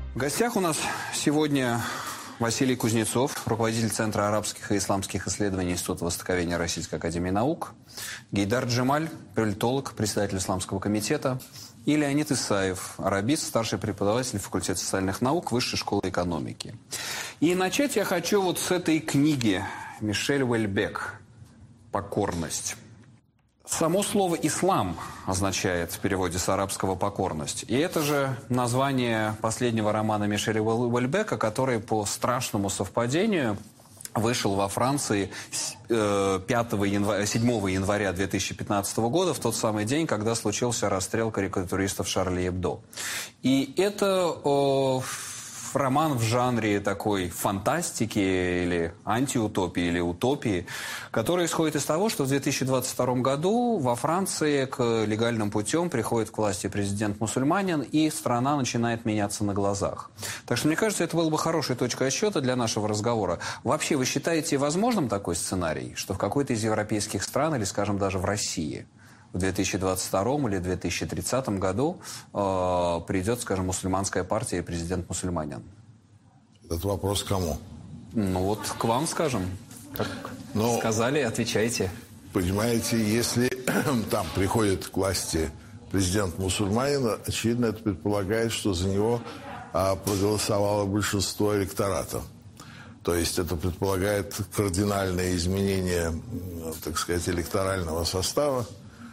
В гостях у нас сегодня Василий Кузнецов, руководитель Центра арабских и исламских исследований Института Востоковедения Российской академии наук, Гейдар Джемаль, политолог, председатель Исламского комитета, и Леонид Исаев, арабист, старший преподаватель факультета социальных наук Высшей школы экономики. И начать я хочу вот с этой книги Мишель Уэльбек «Покорность». Само слово «ислам» означает в переводе с арабского «покорность». И это же название последнего романа Мишеля Уэльбека, который по страшному совпадению вышел во Франции 7 января 2015 года, в тот самый день, когда случился расстрел карикатуристов Шарли Эбдо. И это роман в жанре такой фантастики или антиутопии, или утопии, который исходит из того, что в 2022 году во Франции к легальным путем приходит к власти президент-мусульманин, и страна начинает меняться на глазах. Так что, мне кажется, это было бы хорошей точкой отсчета для нашего разговора. Вообще, вы считаете возможным такой сценарий, что в какой-то из европейских стран, или, скажем, даже в России, в 2022 или 2030 году придет, скажем, мусульманская партия и президент-мусульманин? Этот вопрос кому? Ну вот к вам, скажем. Как сказали, отвечайте. Понимаете, если там приходит к власти президент-мусульманин, очевидно, это предполагает, что за него проголосовало большинство электората. То есть это предполагает кардинальное изменение, так сказать, электорального состава,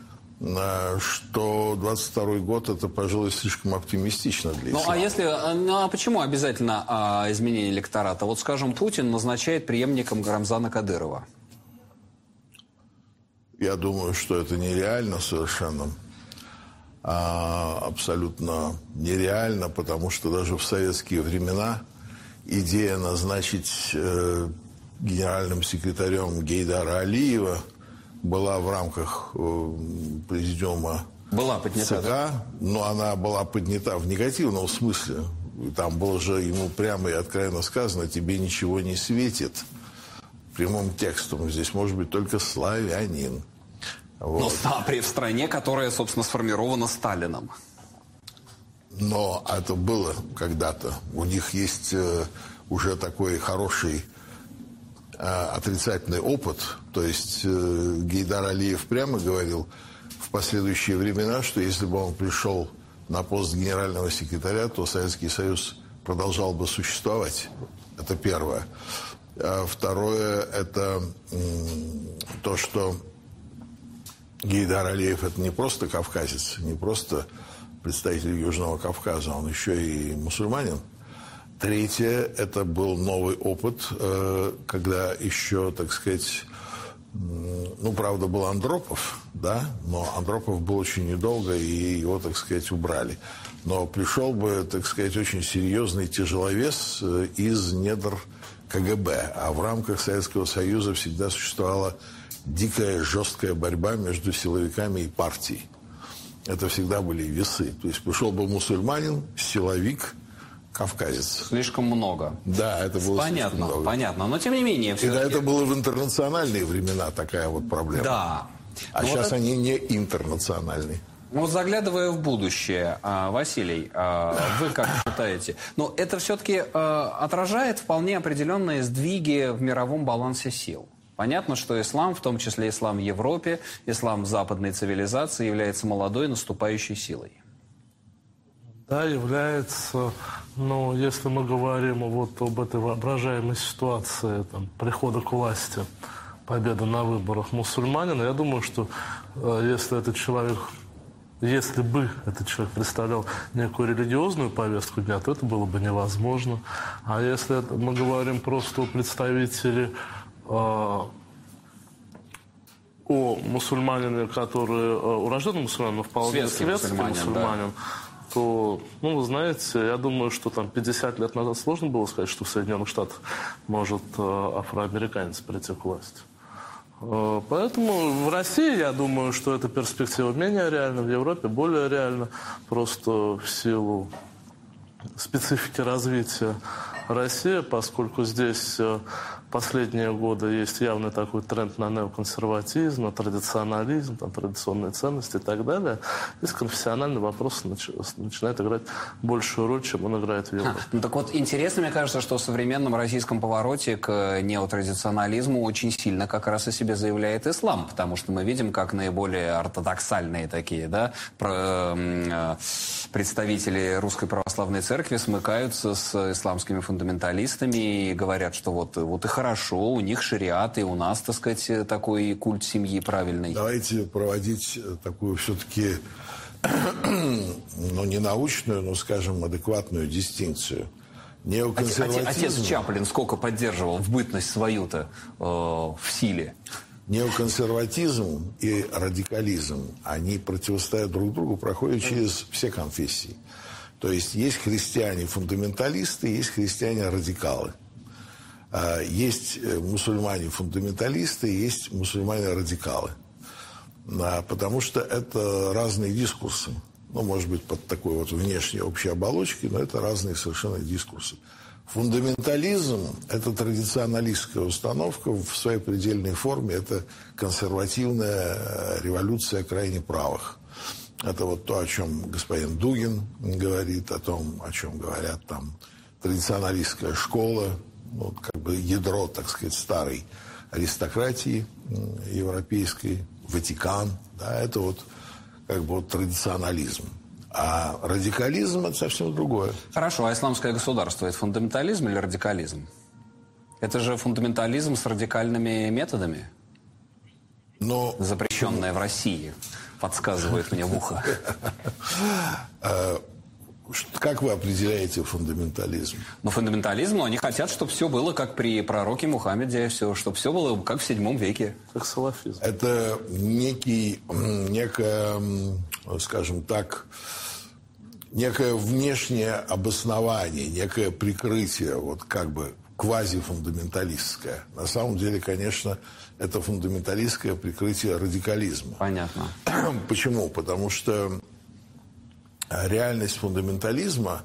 что 22-й год это, пожалуй, слишком оптимистично для ислама. А почему обязательно изменение электората? Вот, скажем, Путин назначает преемником Рамзана Кадырова. Я думаю, что это нереально совершенно. Абсолютно нереально, потому что даже в советские времена идея назначить генеральным секретарем Гейдара Алиева была в рамках президиума ЦК, но она была поднята в негативном смысле. Там было же ему прямо и откровенно сказано: тебе ничего не светит. Прямым текстом. Здесь может быть только славянин. Вот. Но в стране, которая, собственно, сформирована Сталином. Но это было когда-то. У них есть уже такой хороший отрицательный опыт. То есть Гейдар Алиев прямо говорил в последующие времена, что если бы он пришел на пост генерального секретаря, то Советский Союз продолжал бы существовать. Это первое. Второе, это то, что Гейдар Алиев это не просто кавказец, не просто представитель Южного Кавказа, он еще и мусульманин. Третье, это был новый опыт, когда еще, так сказать, правда, был Андропов, да, но Андропов был очень недолго, и его, так сказать, убрали. Но пришел бы, так сказать, очень серьезный тяжеловес из недр КГБ, а в рамках Советского Союза всегда существовала дикая, жесткая борьба между силовиками и партией. Это всегда были весы. То есть пришел бы мусульманин, силовик, кавказец. Слишком много. Да, это было слишком много. Понятно, но тем не менее... И это было в интернациональные времена такая вот проблема. Да. А сейчас они не интернациональные. Вот заглядывая в будущее, Василий, вы как считаете? Но это все-таки отражает вполне определенные сдвиги в мировом балансе сил. Понятно, что ислам, в том числе ислам в Европе, ислам в западной цивилизации, является молодой наступающей силой. Да, является, но если мы говорим вот об этой воображаемой ситуации прихода к власти, победы на выборах мусульманина, я думаю, что если бы этот человек представлял некую религиозную повестку дня, то это было бы невозможно. А если мы говорим просто о представителе, о мусульманине, который урожденный мусульманин, но вполне светский мусульманин, да. То, вы знаете, я думаю, что 50 лет назад сложно было сказать, что в Соединенных Штатах может афроамериканец прийти к власти. Поэтому в России, я думаю, что эта перспектива менее реальна, в Европе более реальна, просто в силу специфики развития России, поскольку здесь последние годы есть явный такой тренд на неоконсерватизм, на традиционализм, там, традиционные ценности и так далее. Здесь конфессиональный вопрос начинает играть большую роль, чем он играет в Европе. Ну так вот, интересно, мне кажется, что в современном российском повороте к неотрадиционализму очень сильно как раз о себе заявляет ислам, потому что мы видим, как наиболее ортодоксальные такие, да, представители Русской Православной Церкви смыкаются с исламскими фундаменталистами и говорят, что вот и хорошо, у них шариат, и у нас, так сказать, такой культ семьи правильный. Давайте проводить такую все-таки, ну, не научную, но, скажем, адекватную дистинкцию. Неоконсерватизм... Отец Чаплин сколько поддерживал в бытность свою-то в силе? Неоконсерватизм и радикализм, они противостоят друг другу, проходят через все конфессии. То есть христиане-фундаменталисты, есть христиане-радикалы. Есть мусульмане-фундаменталисты, есть мусульмане-радикалы. Потому что это разные дискурсы. Ну, может быть, под такой вот внешней общей оболочкой, но это разные совершенно дискурсы. Фундаментализм – это традиционалистская установка в своей предельной форме. Это консервативная революция крайне правых. Это вот то, о чем господин Дугин говорит, о том, о чем говорят там традиционалистская школа, ну, как бы ядро, так сказать, старой аристократии европейской, Ватикан, да, это вот как бы вот традиционализм. А радикализм – это совсем другое. Хорошо, а исламское государство – это фундаментализм или радикализм? Это же фундаментализм с радикальными методами, но... запрещенное в России, подсказывает мне в ухо. Как вы определяете фундаментализм? Ну, фундаментализм, они хотят, чтобы все было как при пророке Мухаммеде, чтобы все было как в VII веке. Как салафизм. Это некое, скажем так, некое внешнее обоснование, некое прикрытие, вот как бы квазифундаменталистское. На самом деле, конечно, это фундаменталистское прикрытие радикализма. Понятно. Почему? Потому что реальность фундаментализма,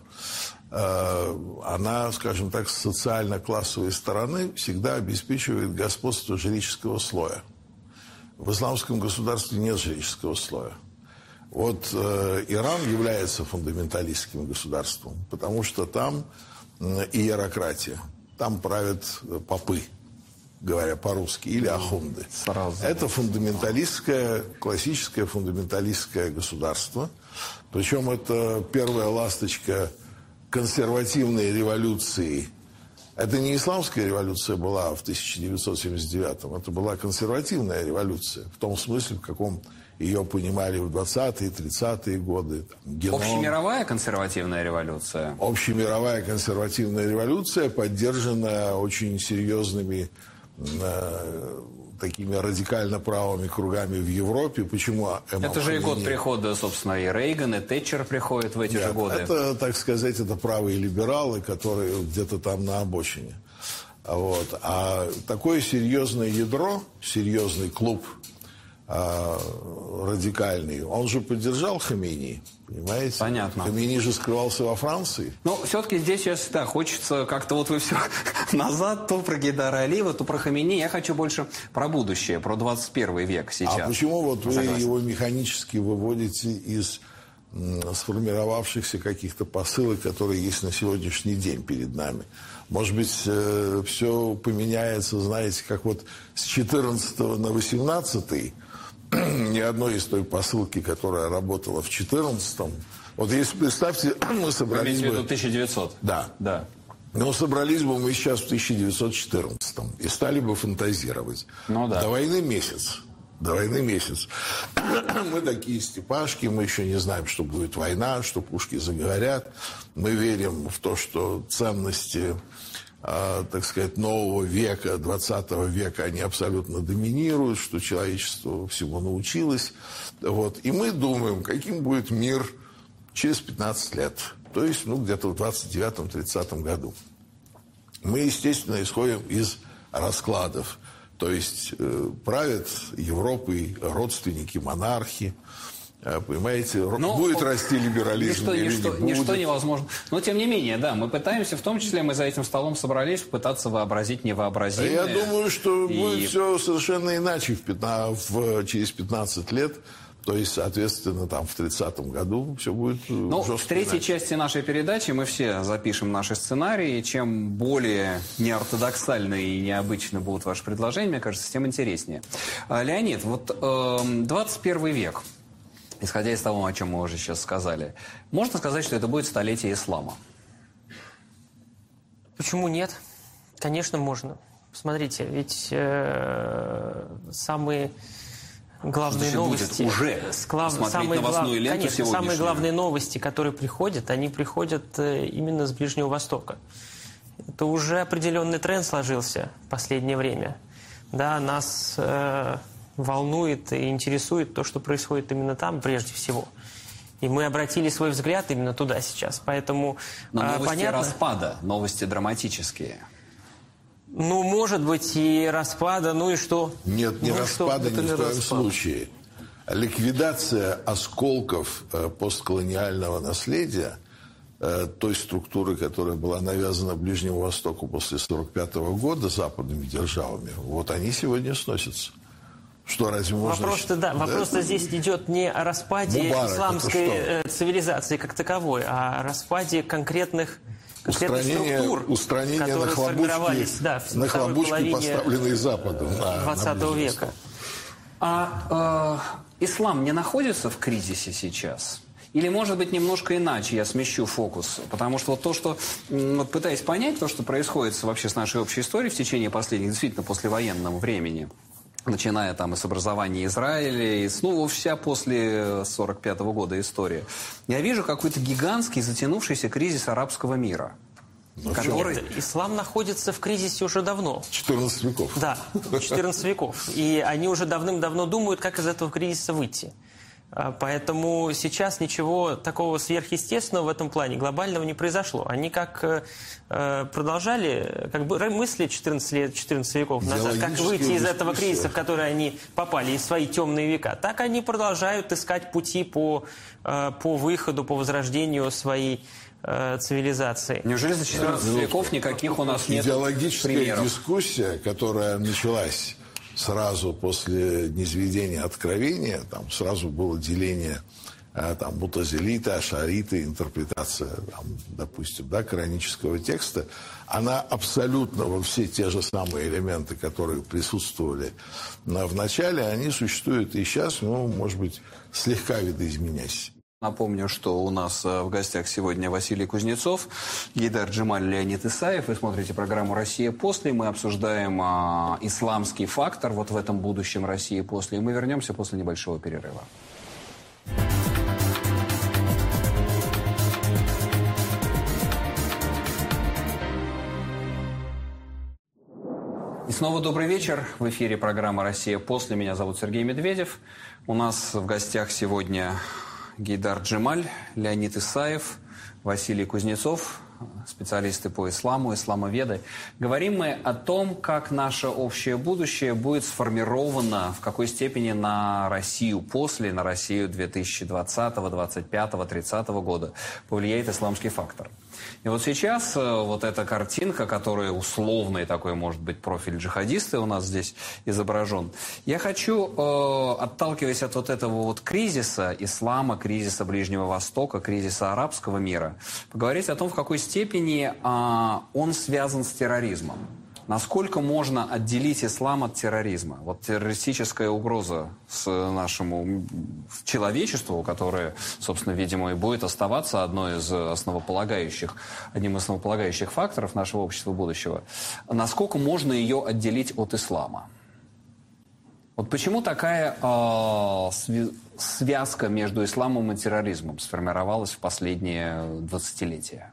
она, скажем так, с социально-классовой стороны всегда обеспечивает господство жреческого слоя. В исламском государстве нет жреческого слоя. Вот Иран является фундаменталистским государством, потому что там иерократия, там правят попы, говоря по-русски, или ахунды. Сразу. Это фундаменталистское, классическое фундаменталистское государство. Причем это первая ласточка консервативной революции. Это не исламская революция была в 1979-м, это была консервативная революция. В том смысле, в каком ее понимали в 20-е, 30-е годы. Общемировая консервативная революция? Общемировая консервативная революция, поддержана очень серьезными такими радикально правыми кругами в Европе. Почему? Это же и год прихода, собственно, и Рейган, и Тэтчер приходят в эти же годы. Это, так сказать, это правые либералы, которые где-то там на обочине. Вот. А такое серьезное ядро, серьезный клуб радикальный, он же поддержал Хамейни, понимаете? Понятно. Хамейни же скрывался во Франции. Но все-таки здесь сейчас, да, хочется как-то вот вы все назад, то про Гейдара Алиева, то про Хамейни. Я хочу больше про будущее, про 21 век сейчас. А почему вот вы его механически выводите из сформировавшихся каких-то посылок, которые есть на сегодняшний день перед нами? Может быть, все поменяется, знаете, как вот с 14 на 18 ни одной из той посылки, которая работала в 14-м. Вот если представьте, мы собрались бы... Вы имеете в виду 1900? Да. Но собрались бы мы сейчас в 1914-м и стали бы фантазировать. Ну да. До войны месяц. Мы такие степашки, мы еще не знаем, что будет война, что пушки заговорят. Мы верим в то, что ценности, так сказать, нового века, 20 века, они абсолютно доминируют, что человечество всему научилось. Вот. И мы думаем, каким будет мир через 15 лет. То есть, где-то в 29-30 году. Мы, естественно, исходим из раскладов. То есть правят Европой родственники, монархи. Понимаете, будет расти либерализм или не будет. Ничто невозможно. Но, тем не менее, да, мы пытаемся, в том числе мы за этим столом собрались, пытаться вообразить невообразимое. Я думаю, что будет все совершенно иначе через 15 лет. То есть, соответственно, там в 30-м году все будет жестко. В третьей части нашей передачи мы все запишем наши сценарии. Чем более неортодоксальны и необычны будут ваши предложения, мне кажется, тем интереснее. Леонид, вот 21 век, исходя из того, о чем мы уже сейчас сказали, можно сказать, что это будет столетие ислама? Почему нет? Конечно, можно. Посмотрите, ведь самые главные новости, самые главные новости, которые приходят, они приходят именно с Ближнего Востока. Это уже определенный тренд сложился в последнее время. Да, нас волнует и интересует то, что происходит именно там, прежде всего. И мы обратили свой взгляд именно туда сейчас. Поэтому но новости распада, новости драматические. Ну, может быть, и распада, ну и что? Нет, не распада ни в коем случае. Ликвидация осколков постколониального наследия, той структуры, которая была навязана Ближнему Востоку после 1945 года западными державами, вот они сегодня сносятся. Что, разве можно... Вопрос-то здесь идет не о распаде исламской цивилизации как таковой, а о распаде конкретных структур, которые сформировались на хлобучки, поставленные Западом 20 века. Ислам не находится в кризисе сейчас? Или, может быть, немножко иначе я смещу фокус? Потому что вот то, что, пытаясь понять то, что происходит вообще с нашей общей историей в течение последних, действительно, послевоенного времени, начиная там и с образования Израиля, и вся после 1945 года история, я вижу какой-то гигантский затянувшийся кризис арабского мира. Ислам находится в кризисе уже давно. 14 веков. Да, 14 веков. И они уже давным-давно думают, как из этого кризиса выйти. Поэтому сейчас ничего такого сверхъестественного в этом плане глобального не произошло. Они как продолжали мысли 14 веков назад, как выйти из этого кризиса, в который они попали, из свои темные века, так они продолжают искать пути по выходу, по возрождению своей цивилизации. Неужели за 14 веков никаких у нас нет примеров? Идеологическая дискуссия, которая началась сразу после низведения откровения, там сразу было деление мутазилиты, ашариты, интерпретация, допустим, коранического текста, она абсолютно во все те же самые элементы, которые присутствовали в начале, они существуют и сейчас, может быть, слегка видоизменясь. Напомню, что у нас в гостях сегодня Василий Кузнецов, Гейдар Джемаль, Леонид Исаев. Вы смотрите программу «Россия после». Мы обсуждаем исламский фактор вот в этом будущем России после. И мы вернемся после небольшого перерыва. И снова добрый вечер. В эфире программа «Россия после». Меня зовут Сергей Медведев. У нас в гостях сегодня Гейдар Джемаль, Леонид Исаев, Василий Кузнецов, специалисты по исламу, исламоведы. Говорим мы о том, как наше общее будущее будет сформировано, в какой степени на Россию после, на Россию 2020, 2025, 30 года повлияет исламский фактор. И вот сейчас вот эта картинка, которая условный такой, может быть, профиль джихадиста у нас здесь изображен. Я хочу, отталкиваясь от вот этого вот кризиса ислама, кризиса Ближнего Востока, кризиса арабского мира, поговорить о том, в какой степени он связан с терроризмом. Насколько можно отделить ислам от терроризма? Вот террористическая угроза с нашему человечеству, которая, собственно, видимо, и будет оставаться одним из основополагающих факторов нашего общества будущего. Насколько можно ее отделить от ислама? Вот почему такая связка между исламом и терроризмом сформировалась в последние 20-летия?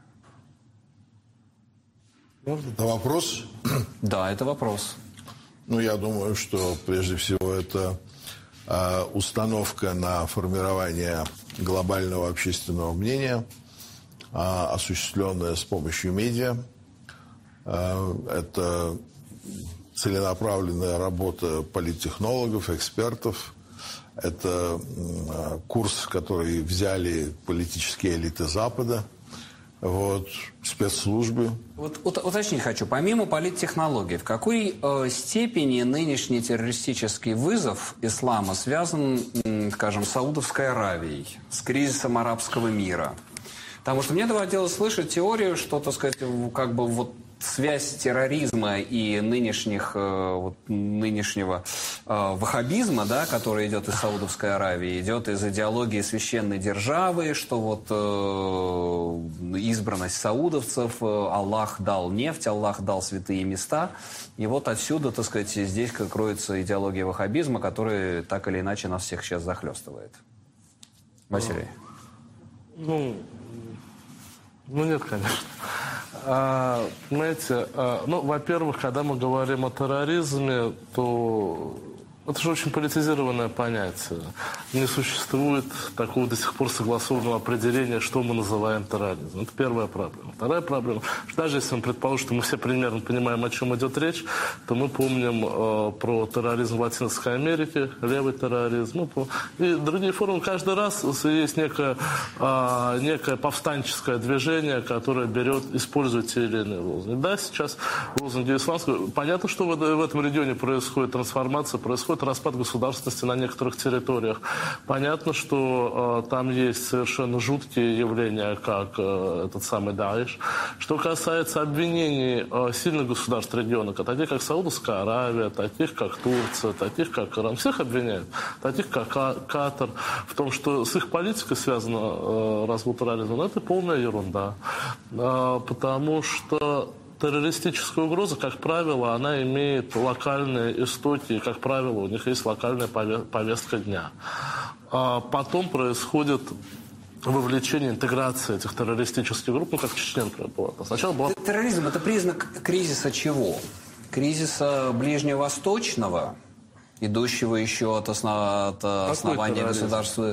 Это вопрос? Да, это вопрос. Я думаю, что прежде всего это установка на формирование глобального общественного мнения, осуществленная с помощью медиа. Это целенаправленная работа политтехнологов, экспертов. Это курс, который взяли политические элиты Запада, вот, спецслужбы. Вот уточнить хочу, помимо политтехнологий, в какой степени нынешний террористический вызов ислама связан, скажем, с Саудовской Аравией, с кризисом арабского мира? Потому что мне доводилось слышать теорию, что, так сказать, как бы вот связь терроризма и нынешнего ваххабизма, да, который идет из Саудовской Аравии, идет из идеологии священной державы, что вот избранность саудовцев, Аллах дал нефть, Аллах дал святые места. И вот отсюда, так сказать, здесь кроется идеология ваххабизма, которая так или иначе нас всех сейчас захлестывает. Василий. Нет, конечно. Знаете, во-первых, когда мы говорим о терроризме, то это же очень политизированное понятие. Не существует такого до сих пор согласованного определения, что мы называем терроризмом. Это первая проблема. Вторая проблема, что даже если мы предположим, что мы все примерно понимаем, о чем идет речь, то мы помним про терроризм в Латинской Америке, левый терроризм, и другие формы. Каждый раз есть некое повстанческое движение, которое использует те или иные лозунги. Да, сейчас лозунги исламского. Понятно, что в этом регионе происходит трансформация, происходит распад государственности на некоторых территориях. Понятно, что там есть совершенно жуткие явления, как этот самый Даиш. Что касается обвинений сильных государств региона, таких как Саудовская Аравия, таких как Турция, таких как Иран, всех обвиняют, таких как Катар, в том, что с их политикой связано развод терроризма, это полная ерунда. Потому что террористическая угроза, как правило, она имеет локальные истоки, как правило, у них есть локальная повестка дня. Потом происходит вовлечение, интеграция этих террористических групп, как в Чечне, например, была. Сначала была... Терроризм – это признак кризиса чего? Кризиса ближневосточного, идущего еще от основания государства...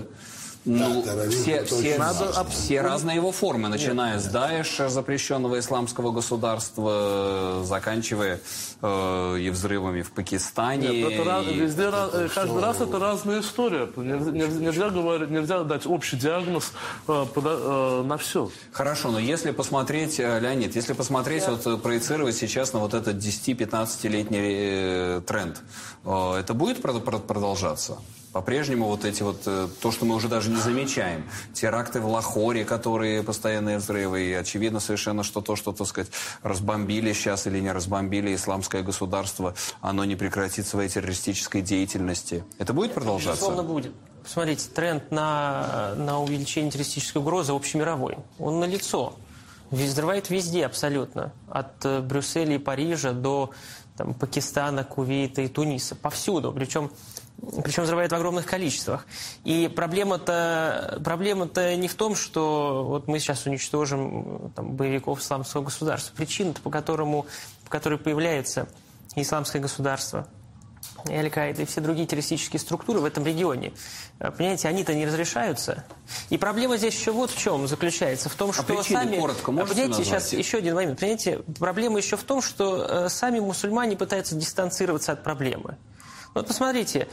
все разные его формы, начиная с Даиша, запрещенного исламского государства, заканчивая и взрывами в Пакистане. Каждый раз это разная история. Нельзя дать общий диагноз на все. Хорошо, но если посмотреть, Леонид, вот проецировать сейчас на вот этот 10-15-летний тренд, это будет продолжаться? По-прежнему вот эти вот, то, что мы уже даже не замечаем, теракты в Лахоре, которые постоянные взрывы, и очевидно совершенно, что то, что, так сказать, разбомбили сейчас или не разбомбили исламское государство, оно не прекратит своей террористической деятельности. Это будет продолжаться? Безусловно, будет. Посмотрите, тренд на увеличение террористической угрозы общемировой. Он налицо. Взрывает везде абсолютно. От Брюсселя и Парижа до Пакистана, Кувейта и Туниса. Повсюду. Причем взрывает в огромных количествах. И проблема-то не в том, что вот мы сейчас уничтожим боевиков исламского государства. Причина-то, по которой появляется исламское государство, и Аль-Каида, и все другие террористические структуры в этом регионе. Понимаете, они-то не разрешаются. И проблема здесь еще вот в чем заключается. В том, что причины коротко можете назвать? Сейчас еще один момент. Понимаете, проблема еще в том, что сами мусульмане пытаются дистанцироваться от проблемы. Вот посмотрите,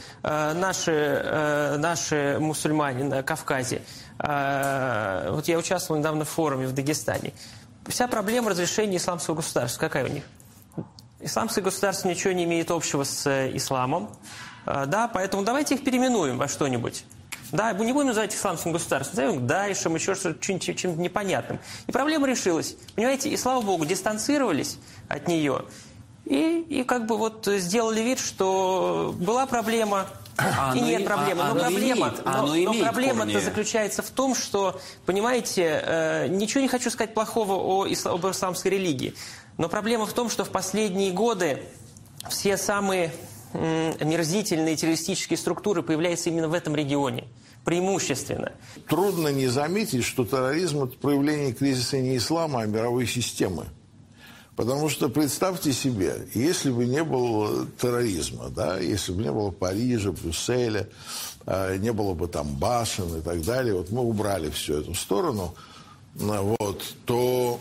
наши мусульмане на Кавказе. Вот я участвовал недавно в форуме в Дагестане. Вся проблема разрешения исламского государства. Какая у них? Исламское государство ничего не имеет общего с исламом. Да, поэтому давайте их переименуем во что-нибудь. Да, мы не будем называть исламским государством, назовем Даишем, еще чем-то непонятным. И проблема решилась. Понимаете, и слава богу, дистанцировались от нее. И как бы вот сделали вид, что была проблема, и нет проблемы. Но проблема-то заключается в том, что, понимаете, ничего не хочу сказать плохого об исламской религии, но проблема в том, что в последние годы все самые мерзительные террористические структуры появляются именно в этом регионе. Преимущественно. Трудно не заметить, что терроризм – это проявление кризиса не ислама, а мировой системы. Потому что представьте себе, если бы не было терроризма, да, если бы не было Парижа, Брюсселя, не было бы там башен и так далее, вот мы убрали всю эту сторону, вот, то,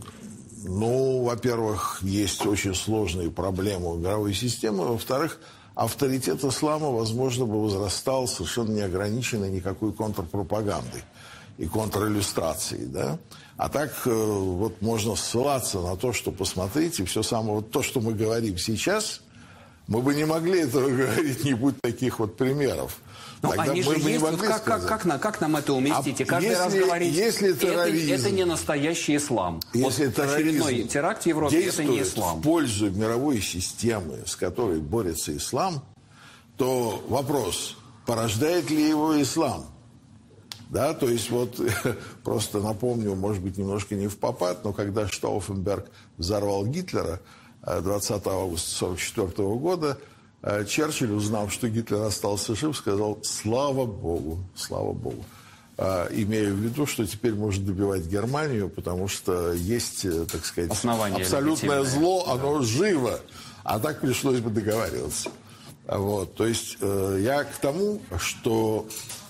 во-первых, есть очень сложные проблемы у мировой системы, во-вторых, авторитет ислама, возможно, бы возрастал совершенно неограниченной никакой контрпропагандой и контриллюстрацией, да? А так вот можно ссылаться на то, что, посмотрите, все самое, вот то, что мы говорим сейчас, мы бы не могли этого говорить, не будь таких вот примеров. Ну, они же есть, вот как нам это уместить? И каждый раз говорить, если это не настоящий ислам. Если вот очередной теракт в Европе, это не ислам. В пользу мировой системы, с которой борется ислам, то вопрос, порождает ли его ислам? Да, то есть вот просто напомню, может быть, немножко не впопад, но когда Штауфенберг взорвал Гитлера 20 августа 1944 года, Черчилль, узнав, что Гитлер остался жив, сказал: слава Богу, имея в виду, что теперь может добивать Германию, потому что есть, так сказать, абсолютное зло, оно живо, а так пришлось бы договариваться. Вот, то есть я к тому, что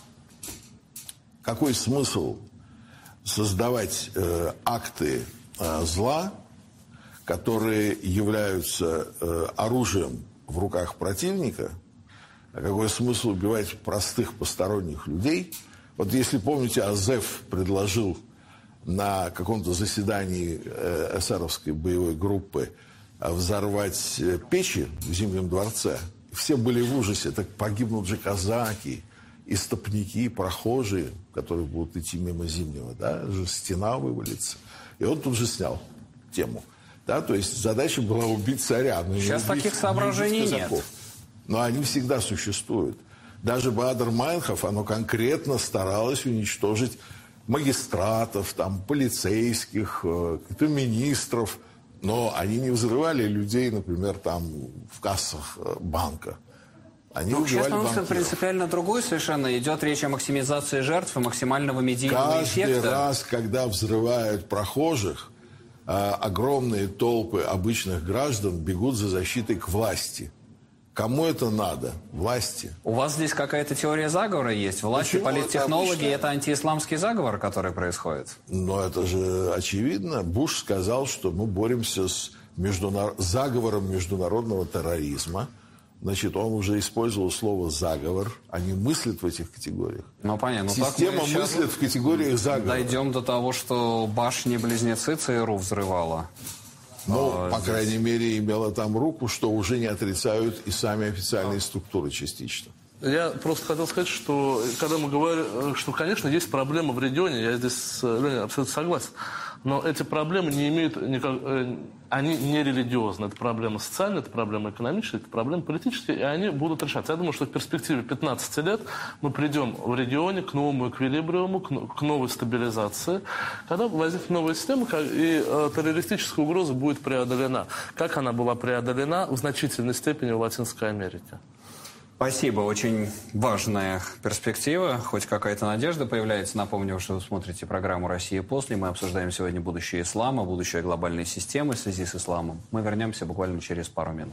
какой смысл создавать акты зла, которые являются оружием в руках противника, а какой смысл убивать простых посторонних людей? Вот если помните, Азеф предложил на каком-то заседании эсеровской боевой группы взорвать печи в Зимнем дворце. Все были в ужасе, так погибнут же казаки, истопники, прохожие, которые будут идти мимо Зимнего, да, стена вывалится. И он тут же снял тему. Да, то есть задача была убить царя. Сейчас таких соображений нет. Но они всегда существуют. Даже Баадер-Майнхоф, оно конкретно старалось уничтожить магистратов, там, полицейских, каких-то министров. Но они не взрывали людей, например, там, в кассах банка. Они сейчас смысл принципиально другой совершенно. Идет речь о максимизации жертв и максимального медийного эффекта. Каждый раз, когда взрывают прохожих, огромные толпы обычных граждан бегут за защитой к власти. Кому это надо? Власти. У вас здесь какая-то теория заговора есть? Власти, политтехнологи – это антиисламский заговор, который происходит? Но это же очевидно. Буш сказал, что мы боремся с заговором международного терроризма. Значит, он уже использовал слово «заговор». Они мыслят в этих категориях. Ну, понятно. Система мыслит в категориях заговора. Дойдем до того, что башни-близнецы ЦРУ взрывала. Ну, по крайней мере, имела там руку, что уже не отрицают и сами официальные структуры частично. Я просто хотел сказать, что когда мы говорим, что, конечно, есть проблемы в регионе, я здесь с Леней абсолютно согласен, но эти проблемы не имеют они не религиозны. Это проблема социальная, это проблема экономическая, это проблема политическая, и они будут решаться. Я думаю, что в перспективе 15 лет мы придем в регионе к новому эквилибриуму, к новой стабилизации, когда возникнет новая система, и террористическая угроза будет преодолена. Как она была преодолена в значительной степени в Латинской Америке. Спасибо. Очень важная перспектива. Хоть какая-то надежда появляется. Напомню, что вы смотрите программу «Россия после». Мы обсуждаем сегодня будущее ислама, будущее глобальной системы в связи с исламом. Мы вернемся буквально через пару минут.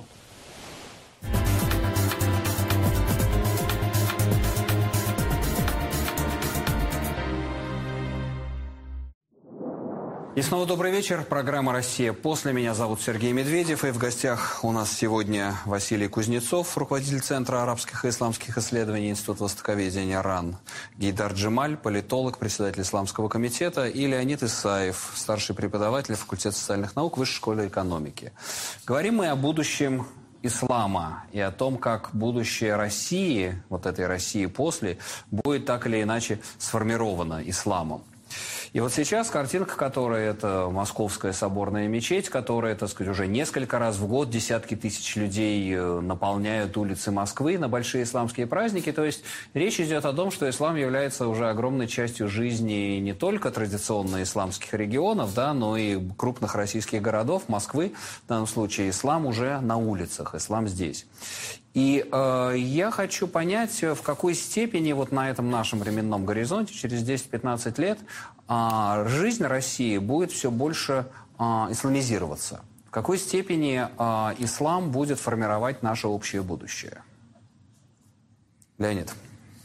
И снова добрый вечер. Программа «Россия после». Меня зовут Сергей Медведев. И в гостях у нас сегодня Василий Кузнецов, руководитель Центра арабских и исламских исследований Института востоковедения РАН, Гейдар Джемаль, политолог, председатель Исламского комитета, и Леонид Исаев, старший преподаватель факультета социальных наук Высшей школы экономики. Говорим мы о будущем ислама и о том, как будущее России, вот этой России после, будет так или иначе сформировано исламом. И вот сейчас картинка, которая это Московская соборная мечеть, которая, так сказать, уже несколько раз в год десятки тысяч людей наполняют улицы Москвы на большие исламские праздники. То есть речь идет о том, что ислам является уже огромной частью жизни не только традиционно исламских регионов, да, но и крупных российских городов, Москвы. В данном случае ислам уже на улицах, ислам здесь. И я хочу понять, в какой степени вот на этом нашем временном горизонте, через 10-15 лет, жизнь России будет все больше исламизироваться. В какой степени ислам будет формировать наше общее будущее? Леонид.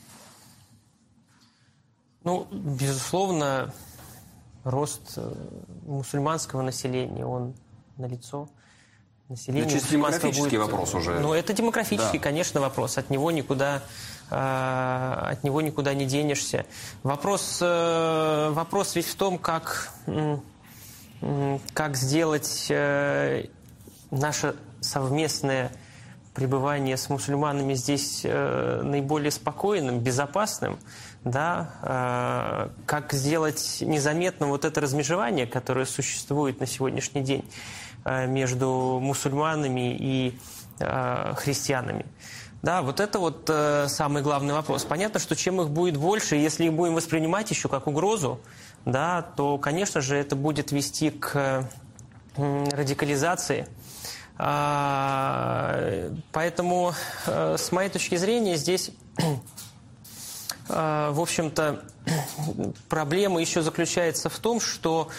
Ну, безусловно, рост мусульманского населения, он налицо. население. Это демографический вопрос уже. Ну, это демографический, конечно, вопрос. От него никуда не денешься. Вопрос ведь в том, как сделать наше совместное пребывание с мусульманами здесь наиболее спокойным, безопасным, да, как сделать незаметным вот это размежевание, которое существует на сегодняшний день между мусульманами и христианами. Да, вот это вот самый главный вопрос. Понятно, что чем их будет больше, если их будем воспринимать еще как угрозу, да, то, конечно же, это будет вести к радикализации. Поэтому, с моей точки зрения, здесь, в общем-то, проблема еще заключается в том, что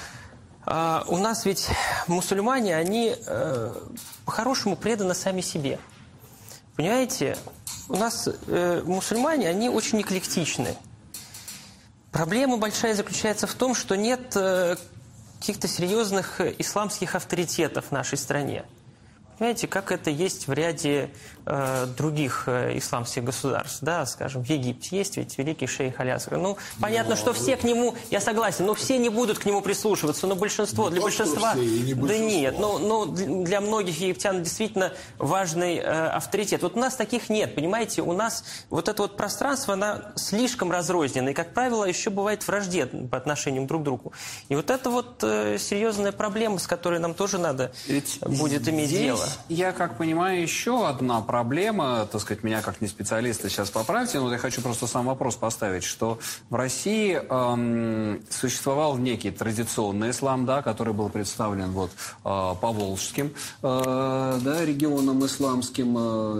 у нас ведь мусульмане, они по-хорошему преданы сами себе. Понимаете, у нас мусульмане, они очень эклектичны. Проблема большая заключается в том, что нет каких-то серьезных исламских авторитетов в нашей стране. Понимаете, как это есть в ряде других исламских государств, да, скажем, в Египте есть ведь великий шейх Алясгар. Ну, понятно, что все к нему, я согласен, но все не будут к нему прислушиваться, но большинство, для большинства, да нет, но для многих египтян действительно важный авторитет. Вот у нас таких нет, понимаете, у нас вот это вот пространство, оно слишком разрознено, и, как правило, еще бывает враждебно по отношению друг к другу. И вот это вот серьезная проблема, с которой нам тоже надо будет иметь дело. Я, как понимаю, еще одна проблема, так сказать, меня как не специалиста сейчас поправьте, но я хочу просто сам вопрос поставить, что в России существовал некий традиционный ислам, да, который был представлен вот поволжским регионом исламским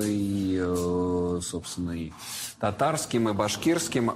и, собственно, и татарским, и башкирским.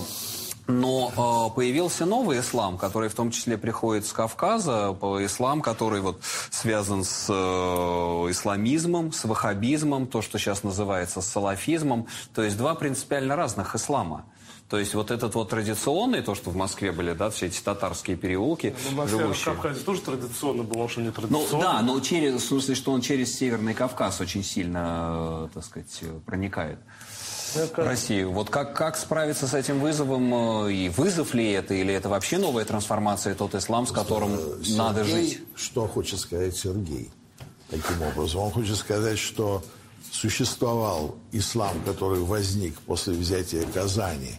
Но появился новый ислам, который в том числе приходит с Кавказа, ислам, который вот связан с исламизмом, с ваххабизмом, то, что сейчас называется салафизмом, то есть два принципиально разных ислама. То есть вот этот вот традиционный, то, что в Москве были, да, все эти татарские переулки, живущие. В Кавказе тоже традиционный был, может, не традиционный. Ну да, но в смысле, что он через Северный Кавказ очень сильно, так сказать, проникает в Россию. Вот как справиться с этим вызовом, и вызов ли это, или это вообще новая трансформация, тот ислам, с которым надо жить? Что хочет сказать Сергей таким образом? Он хочет сказать, что существовал ислам, который возник после взятия Казани,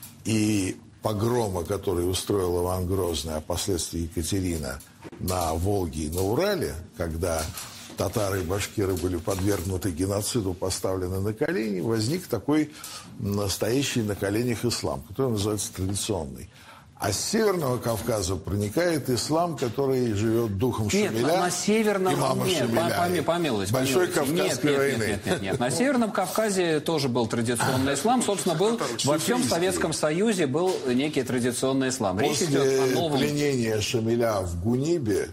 и погрома, который устроил Иван Грозный, а впоследствии Екатерина на Волге и на Урале, когда татары и башкиры были подвергнуты геноциду, поставлены на колени, возник такой настоящий на коленях ислам, который называется традиционный. А с Северного Кавказа проникает ислам, который живет духом Шамиля. Нет, на Северном... Нет, помилуйте. Большой Кавказской войны. Нет. На Северном Кавказе тоже был традиционный ислам. Собственно, был во всем Советском Союзе был некий традиционный ислам. После пленения Шамиля в Гунибе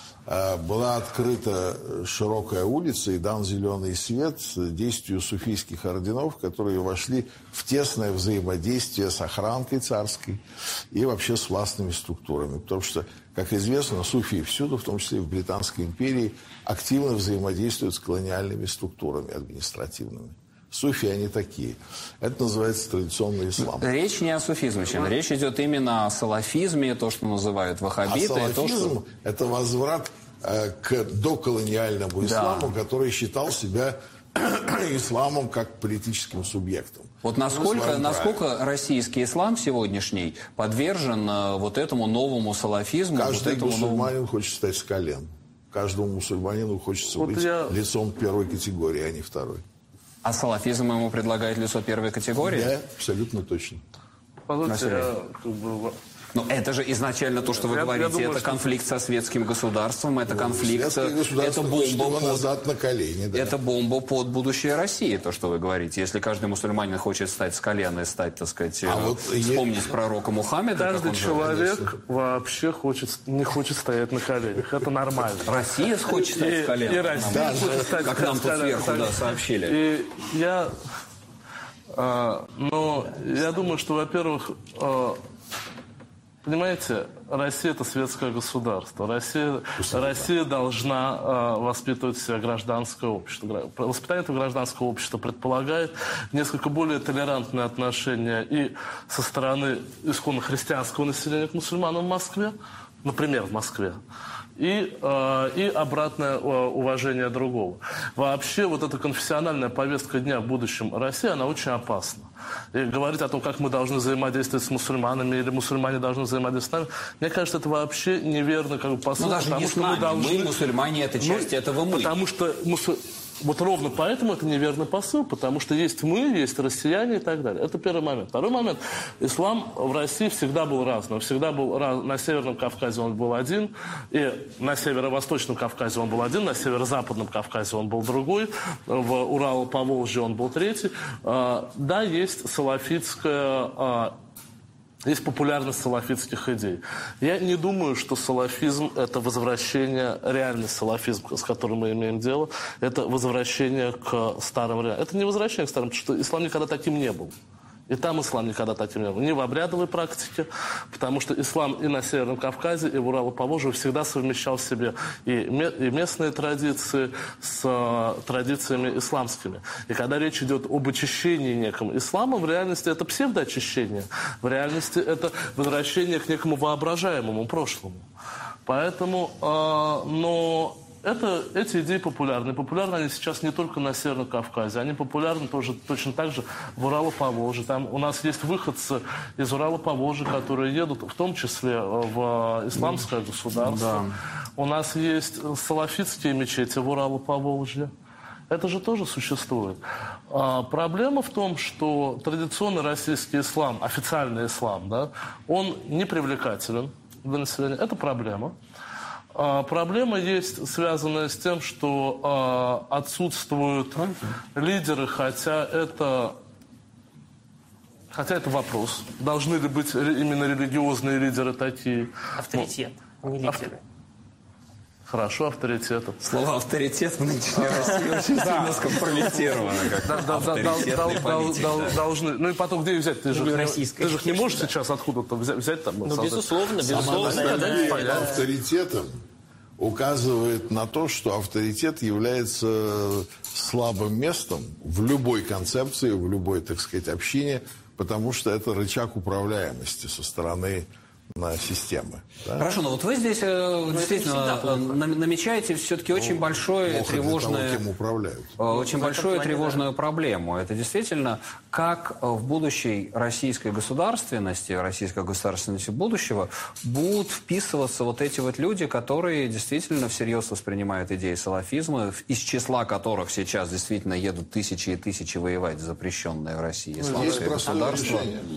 была открыта широкая улица и дан зеленый свет действию суфийских орденов, которые вошли в тесное взаимодействие с охранкой царской и вообще с властными структурами. Потому что, как известно, суфии всюду, в том числе и в Британской империи, активно взаимодействуют с колониальными структурами административными. Суфи они такие. Это называется традиционный ислам. Речь не о суфизме, речь идет именно о салафизме, то, что называют ваххабиты. А салафизм – это возврат к доколониальному исламу, который считал себя исламом как политическим субъектом. Вот насколько российский ислам сегодняшний подвержен вот этому новому салафизму? Каждый мусульманин хочет встать с колен. Каждому мусульманину хочется быть лицом первой категории, а не второй. А салафизм ему предлагает лицо первой категории? Да, абсолютно точно. Но это же изначально то, что вы говорите, это конфликт со светским государством, это конфликт, это бомба назад на колени, да. Это бомба под будущее России, то, что вы говорите. Если каждый мусульманин хочет встать с колена и стать, так сказать, вспомнить пророка Мухаммеда. Каждый человек вообще не хочет стоять на коленях. Это нормально. Россия хочет стать с колена. И Россия хочет стать с колена. Как нам тут сверху сообщили. Но я думаю, что, во-первых, Понимаете, Россия – это светское государство. Россия должна воспитывать в себе гражданское общество. Воспитание этого гражданского общества предполагает несколько более толерантное отношение и со стороны исконно христианского населения к мусульманам в Москве, например, в Москве, и обратное уважение другого. Вообще, вот эта конфессиональная повестка дня в будущем России, она очень опасна. И говорить о том, как мы должны взаимодействовать с мусульманами, или мусульмане должны взаимодействовать с нами, мне кажется, это вообще неверно как бы посыл. Ну, даже не с нами. Мы, мусульмане, это часть этого мы. Потому что вот ровно поэтому это неверный посыл, потому что есть мы, есть россияне и так далее. Это первый момент. Второй момент. Ислам в России всегда был разным. Всегда был на Северном Кавказе он был один, и на Северо-Восточном Кавказе он был один, на Северо-Западном Кавказе он был другой, в Урало-Поволжье он был третий. Да, есть салафитская... Есть популярность салафитских идей. Я не думаю, что салафизм – это возвращение, реальный салафизм, с которым мы имеем дело, это возвращение к старым реалиям. Это не возвращение к старым, потому что ислам никогда таким не был. И там ислам никогда таким не был. Не в обрядовой практике, потому что ислам и на Северном Кавказе, и в Урало-Поволжье всегда совмещал в себе и местные традиции с традициями исламскими. И когда речь идет об очищении неком ислама, в реальности это псевдоочищение. В реальности это возвращение к некому воображаемому прошлому. Поэтому, эти идеи популярны. Популярны они сейчас не только на Северном Кавказе. Они популярны тоже точно так же в Урало-Поволжье. Там у нас есть выходцы из Урало-Поволжья, которые едут, в том числе в исламское государство. Да. У нас есть салафитские мечети в Урало-Поволжье. Это же тоже существует. Проблема в том, что традиционный российский ислам, официальный ислам, да, он не привлекателен для населения. Это проблема. Проблема есть, связанная с тем, что отсутствуют лидеры, хотя это вопрос. Должны ли быть именно религиозные лидеры такие? Авторитет, не лидеры. Хорошо, авторитет. Слово «авторитет» в нынешней России очень сильно скомпрометировано. Должны. Ну и потом, где их взять? Ты же их не можешь сейчас откуда-то взять там. Ну, безусловно. Авторитетом указывает на то, что авторитет является слабым местом в любой концепции, в любой, так сказать, общине, потому что это рычаг управляемости со стороны системы. Да? Хорошо, но вот вы здесь действительно намечаете все-таки очень большое тревожное... Очень большую тревожную проблему. Это действительно, как в будущей российской государственности будущего будут вписываться вот эти вот люди, которые действительно всерьез воспринимают идеи салафизма, из числа которых сейчас действительно едут тысячи и тысячи воевать в запрещенное в России исламское государство.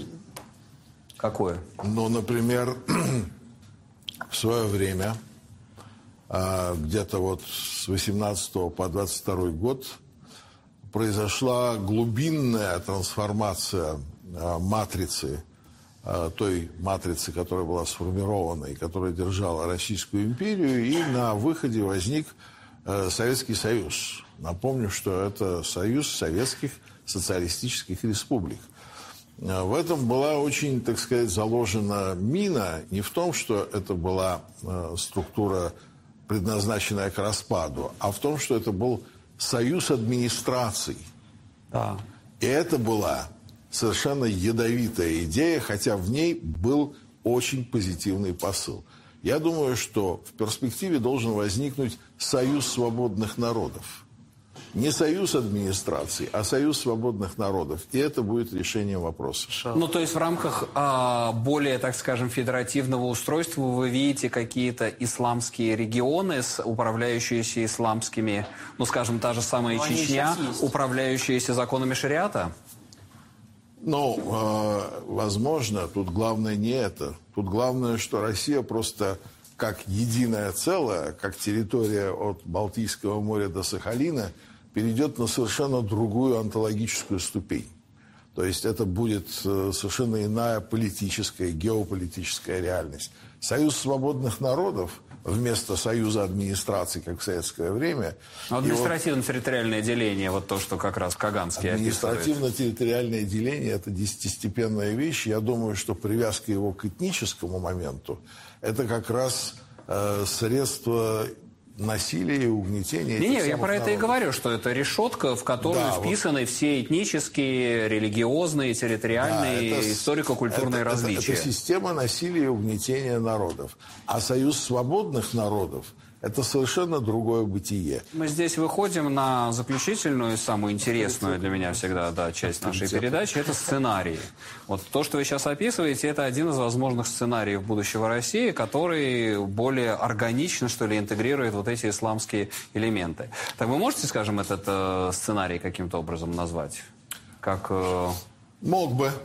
Какое? Ну, например, в свое время, где-то вот с 18 по 22 год, произошла глубинная трансформация матрицы, той матрицы, которая была сформирована и которая держала Российскую империю, и на выходе возник Советский Союз. Напомню, что это Союз Советских Социалистических Республик. В этом была очень, так сказать, заложена мина не в том, что это была структура, предназначенная к распаду, а в том, что это был союз администраций. Да. И это была совершенно ядовитая идея, хотя в ней был очень позитивный посыл. Я думаю, что в перспективе должен возникнуть союз свободных народов. Не союз администраций, а союз свободных народов. И это будет решением вопроса. Ну, то есть в рамках более, так скажем, федеративного устройства вы видите какие-то исламские регионы, управляющиеся исламскими, ну, скажем, та же самая Чечня, управляющиеся законами шариата? Ну, возможно, тут главное не это. Тут главное, что Россия просто как единое целое, как территория от Балтийского моря до Сахалина, перейдет на совершенно другую онтологическую ступень. То есть это будет совершенно иная политическая, геополитическая реальность. Союз свободных народов вместо союза администраций, как в советское время. Административно-территориальное деление, вот то, что как раз Каганский описывает. Административно-территориальное деление – это десятистепенная вещь. Я думаю, что привязка его к этническому моменту – это как раз средство насилия и угнетения. Нет, я про это и говорю, что это решетка, в которую вписаны все этнические, религиозные, территориальные, историко-культурные различия. Это система насилия и угнетения народов. А союз свободных народов – это совершенно другое бытие. Мы здесь выходим на заключительную, самую интересную для меня всегда часть нашей передачи – это сценарии. Вот то, что вы сейчас описываете, это один из возможных сценариев будущего России, который более органично, что ли, интегрирует вот эти исламские элементы. Так вы можете, скажем, этот сценарий каким-то образом назвать? Как... Мог бы.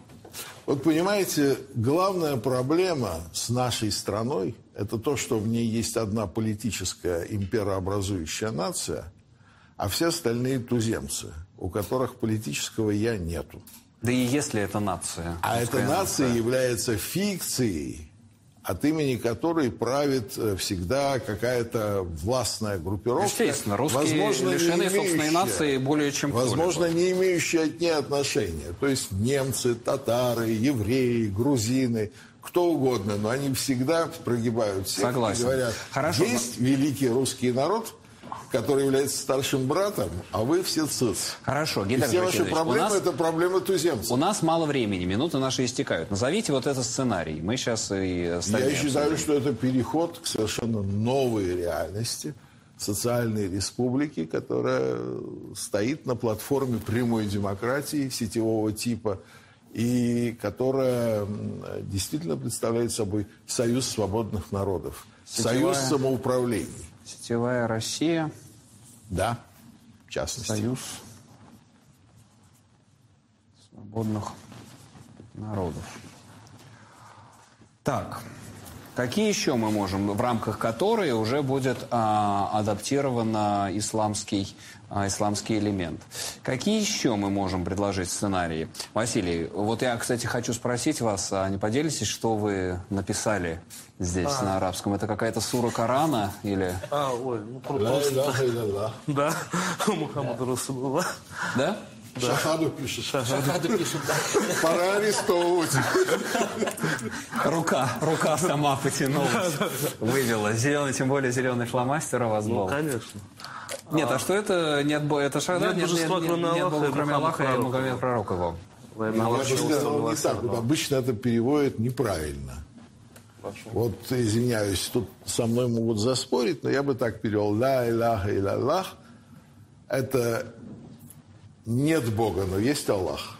Вот понимаете, главная проблема с нашей страной – это то, что в ней есть одна политическая имперообразующая нация, а все остальные туземцы, у которых политического «я» нету. Да и если это нация. А эта нация является фикцией, от имени которой правит всегда какая-то властная группировка. Естественно, русские лишены собственной нации более чем кто-либо. Возможно, не имеющие от ней отношения. То есть немцы, татары, евреи, грузины, кто угодно, но они всегда прогибают всех. Согласен. И говорят, есть великий русский народ, который является старшим братом, а вы все циц. Хорошо, и все ваши проблемы – это проблемы туземцев. У нас мало времени, минуты наши истекают. Назовите вот этот сценарий. Мы сейчас и остальные. Я считаю, что это переход к совершенно новой реальности социальной республики, которая стоит на платформе прямой демократии сетевого типа и которая действительно представляет собой союз свободных народов, союз самоуправлений. Сетевая Россия. Да, в частности. Союз свободных народов. Так, какие еще мы можем, в рамках которой уже будет адаптирован исламский элемент? Какие еще мы можем предложить сценарии? Василий, вот я, кстати, хочу спросить вас, а не поделитесь, что вы написали здесь на арабском? Это какая-то сура Корана или... Просто... Да, Мухаммад Расулуллах. Да? Шахаду пишет. Шахаду пишет, да. Пора арестовывать. Рука сама потянулась, вывела. Зеленый, тем более зеленый фломастер у вас был. Конечно. Нет, а что это? Это шахада? Нет Бога, кроме Аллаха, и Мухаммед пророк его. Не так. Обычно это переводят неправильно. Вот, извиняюсь, тут со мной могут заспорить, но я бы так перевел. Ла иляха илlallah. Это нет Бога, но есть Аллах.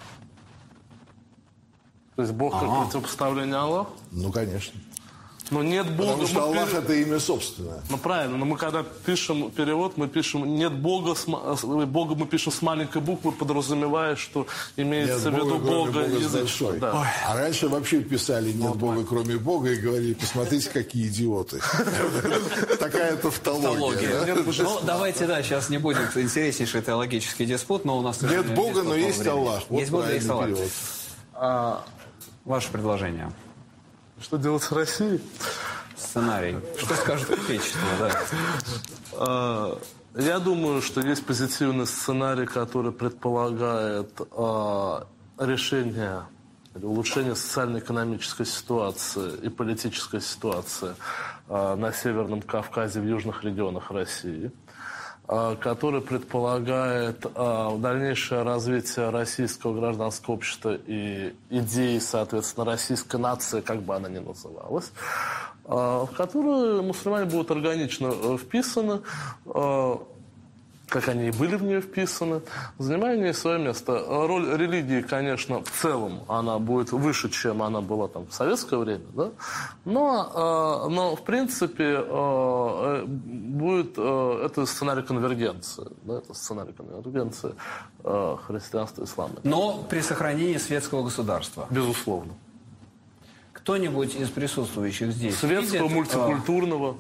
То есть Бог как противопоставление Аллаху? Ну, конечно. Но нет Бога. Потому что Аллах это имя собственное. Ну правильно, но мы когда пишем перевод, мы пишем нет Бога, Бога мы пишем с маленькой буквы, подразумевая, что имеется в виду Бога язычество. Да. А раньше вообще писали нет Бога, кроме Бога, и говорили, посмотрите, какие идиоты. Такая тавтология. Ну, давайте, сейчас не будет интереснейший теологический диспут, но у нас... Нет Бога, но есть Аллах. Есть Бог, есть Аллах. Ваше предложение. Что делать в России? Сценарий. Что скажет отечество, да? Я думаю, что есть позитивный сценарий, который предполагает решение или улучшение социально-экономической ситуации и политической ситуации на Северном Кавказе, в южных регионах России, который предполагает дальнейшее развитие российского гражданского общества и идеи, соответственно, российской нации, как бы она ни называлась, в которую мусульмане будут органично вписаны, как они и были в нее вписаны, занимая в ней свое место. Роль религии, конечно, в целом она будет выше, чем она была там в советское время, да? Но в принципе, будет это сценарий конвергенции. Да? Это сценарий конвергенции христианства и ислама. Но при сохранении светского государства. Безусловно. Кто-нибудь из присутствующих здесь светского, мультикультурного...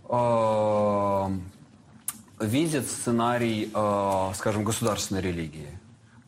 видит сценарий, скажем, государственной религии.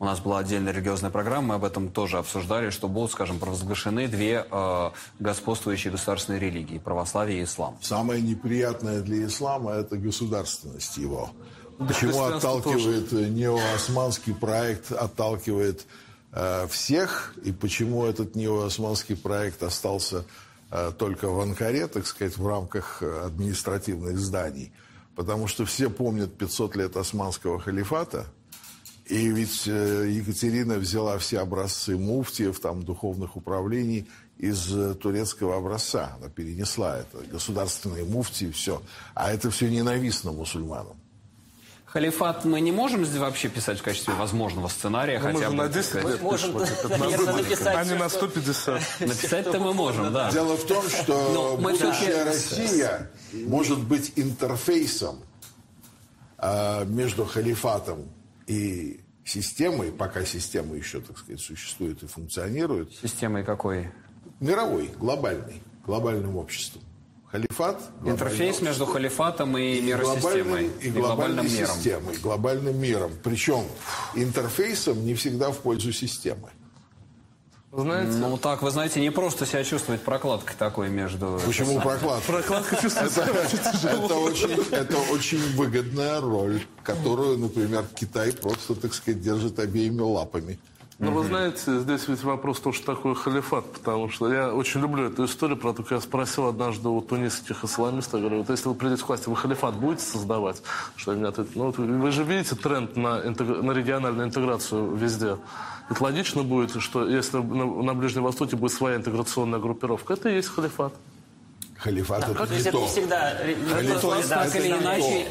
У нас была отдельная религиозная программа, мы об этом тоже обсуждали, что будут, скажем, провозглашены две господствующие государственные религии – православие и ислам. Самое неприятное для ислама – это государственность его. Почему отталкивает неоосманский проект, отталкивает всех, и почему этот неоосманский проект остался только в Анкаре, так сказать, в рамках административных зданий? Потому что все помнят 500 лет османского халифата, и ведь Екатерина взяла все образцы муфтиев, там, духовных управлений из турецкого образца. Она перенесла это, государственные муфтии, все. А это все ненавистно мусульманам. Халифат мы не можем вообще писать в качестве возможного сценария, хотя бы... на 10 лет можем, наверное, написать... А не на 150. Написать-то мы можем, да. Дело в том, что будущая Россия может быть интерфейсом между халифатом и системой, пока система еще, так сказать, существует и функционирует. Системой какой? Мировой, глобальным обществом. Халифат. Интерфейс между халифатом и миросистемой. И глобальным миром. Системой, глобальным миром. Причем интерфейсом не всегда в пользу системы. Знаете? Ну так, вы знаете, не просто себя чувствовать прокладкой такой между... Почему прокладка? Прокладка чувствуется это очень выгодная роль, которую, например, Китай просто, так сказать, держит обеими лапами. Ну, вы знаете, здесь ведь вопрос тоже такой халифат, потому что я очень люблю эту историю, про то, как я спросил однажды у тунисских исламистов, говорю, вот если вы придете к власти, вы халифат будете создавать? Что они ответили, ну, вы же видите тренд на региональную интеграцию везде. Это логично будет, что если на Ближнем Востоке будет своя интеграционная группировка, это и есть халифат. Халифат это не то. Всегда, так или иначе,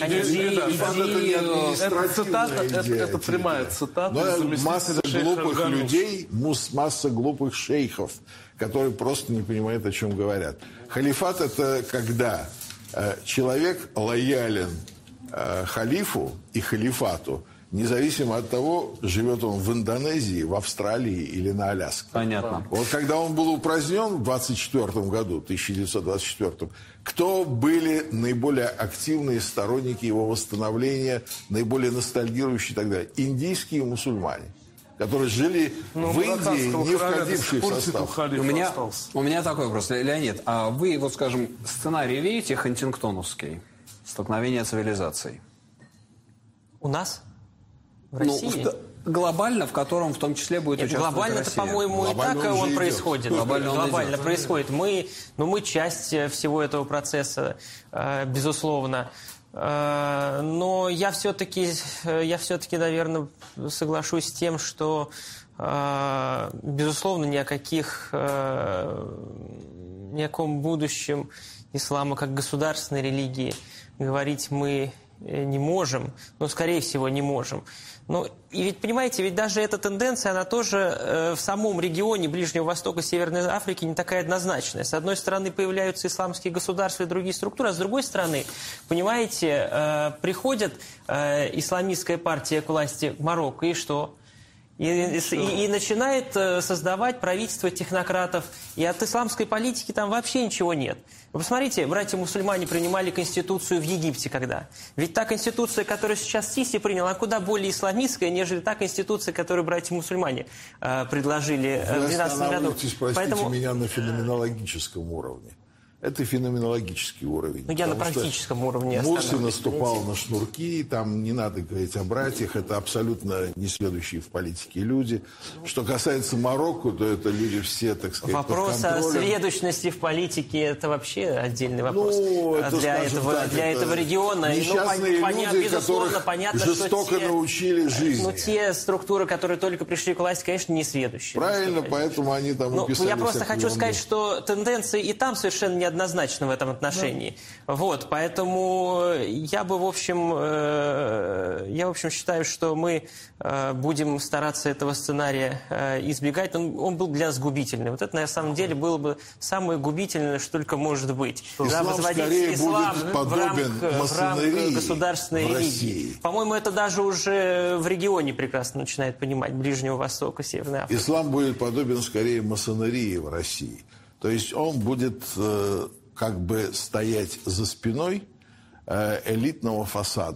это прямая цитата. Но масса глупых людей, масса глупых шейхов, которые просто не понимают, о чем говорят. Халифат это когда человек лоялен халифу и халифату, независимо от того, живет он в Индонезии, в Австралии или на Аляске. Понятно. Вот когда он был упразднен в 1924 кто были наиболее активные сторонники его восстановления, наиболее ностальгирующие и так далее? Индийские мусульмане, которые жили в Индии, не входившие в состав. У меня такой вопрос, Леонид. А вы, вот скажем, сценарий видите хантингтоновский? Столкновение цивилизаций. У нас? В России? Глобально, в котором в том числе будет участвовать глобально Россия. Это, по-моему, и так он происходит. Глобально происходит. Мы часть всего этого процесса, безусловно. Но я все-таки, наверное, соглашусь с тем, что, безусловно, ни о каком будущем ислама как государственной религии говорить мы не можем, но, скорее всего, не можем. Ну, и ведь, понимаете, ведь даже эта тенденция, она тоже в самом регионе Ближнего Востока, Северной Африки не такая однозначная. С одной стороны, появляются исламские государства и другие структуры, а с другой стороны, понимаете, приходит исламистская партия к власти в Марокко, и что? И начинает создавать правительство технократов, и от исламской политики там вообще ничего нет. Вы посмотрите, братья-мусульмане принимали конституцию в Египте когда? Ведь та конституция, которую сейчас Сиси принял, она куда более исламистская, нежели та конституция, которую братья-мусульмане предложили в 2012 году. Поэтому меня на феноменологическом уровне. Это феноменологический уровень. Но я на практическом уровне Мурси наступал на шнурки, там не надо говорить о братьях, это абсолютно несведущие в политике люди. Что касается Марокко, то это люди все, так сказать, вопрос о сведущности в политике, это вообще отдельный вопрос. Для этого региона. Несчастные люди, которых жестоко научили жизни. Но те структуры, которые только пришли к власти, конечно, не сведущие. Правильно, поэтому они там уписали. Я просто хочу сказать, что тенденции и там совершенно не однозначно в этом отношении. Да. Вот, поэтому я в общем считаю, что мы будем стараться этого сценария избегать. Он был для нас губительный. Вот это, на самом деле, было бы самое губительное, что только может быть. Возводить ислам в рамках государственной религии. По-моему, это даже уже в регионе прекрасно начинает понимать, Ближнего Востока, Северной Африки. Ислам будет подобен скорее масонерии в России. То есть он будет как бы стоять за спиной элитного фасада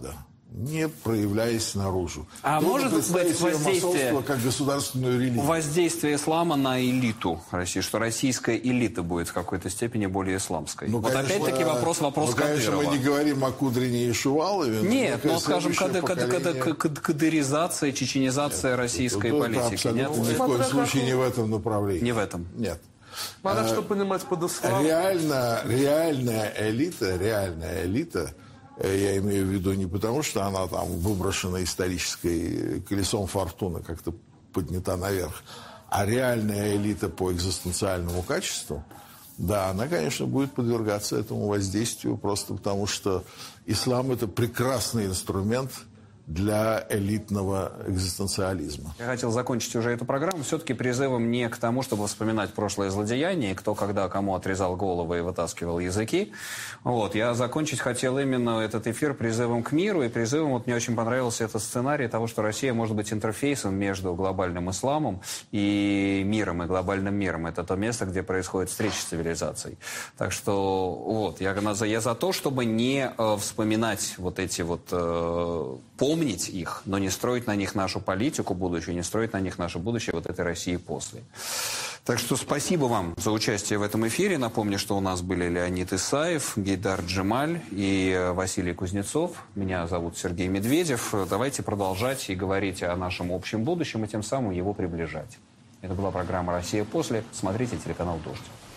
не проявляясь наружу. А может быть воздействие как государственную религию? Воздействие ислама на элиту России, что российская элита будет в какой-то степени более исламской. Ну, вот конечно, опять-таки вопрос Кадырова. Конечно, мы не говорим о Кудрине и Шувалове. Нет, но, скажем, кадыризация, чеченизация российской политики. Абсолютно ни в коем случае не в этом направлении. Не в этом. Нет. Надо что понимать под исламом. Реальная элита, я имею в виду не потому, что она там выброшена исторической колесом фортуны, как-то поднята наверх, а реальная элита по экзистенциальному качеству, да, она, конечно, будет подвергаться этому воздействию, просто потому что ислам – это прекрасный инструмент для элитного экзистенциализма. Я хотел закончить уже эту программу все-таки призывом не к тому, чтобы вспоминать прошлое злодеяние, кто когда кому отрезал головы и вытаскивал языки. Вот. Я закончить хотел именно этот эфир призывом к миру и призывом, вот мне очень понравился этот сценарий того, что Россия может быть интерфейсом между глобальным исламом и миром, и глобальным миром. Это то место, где происходит встреча цивилизаций. Так что вот, я за то, чтобы не вспоминать вот эти вот помнить их, но не строить на них нашу политику будущую, не строить на них наше будущее вот этой России после. Так что спасибо вам за участие в этом эфире. Напомню, что у нас были Леонид Исаев, Гейдар Джемаль и Василий Кузнецов. Меня зовут Сергей Медведев. Давайте продолжать и говорить о нашем общем будущем и тем самым его приближать. Это была программа «Россия после». Смотрите телеканал «Дождь».